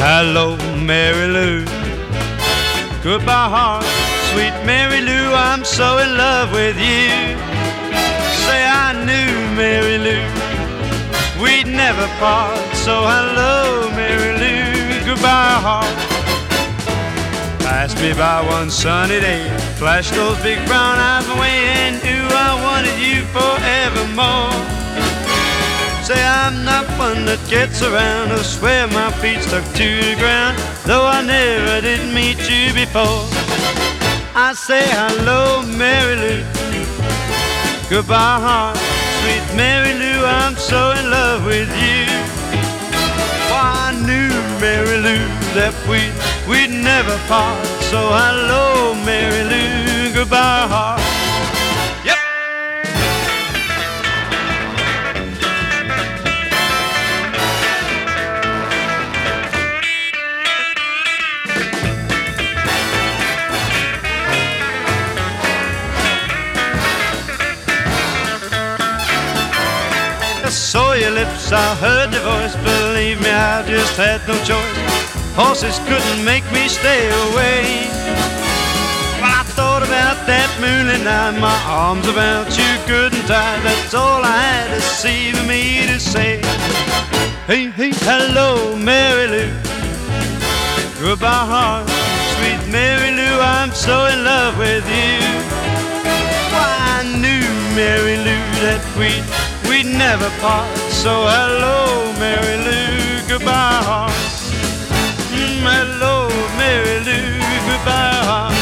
Hello, Mary Lou. Goodbye, heart. Sweet Mary Lou, I'm so in love with you. Say I knew, Mary Lou, we'd never part. So hello, Mary Lou. Goodbye, heart. Passed me by one sunny day, flashed those big brown eyes away, and knew I wanted you forevermore. Say I'm not one that gets around, I swear my feet stuck to the ground, though I never did meet you before. I say hello, Mary Lou. Goodbye, heart. Sweet Mary Lou, I'm so in love with you. Why, I knew, Mary Lou, that we'd never part. So hello, Mary Lou. Goodbye, heart. Yep. I saw your lips, I heard your voice. Believe me, I just had no choice. Horses couldn't make me stay away. Well, I thought about that moonlit night, my arms about you good and tight. That's all I had to see for me to say. Hey, hey, hello, Mary Lou. Goodbye, heart. Sweet Mary Lou, I'm so in love with you. Why, I knew, Mary Lou, that we'd never part. So hello, Mary Lou. Goodbye, heart. Hello, Mary Lou. Goodbye, heart.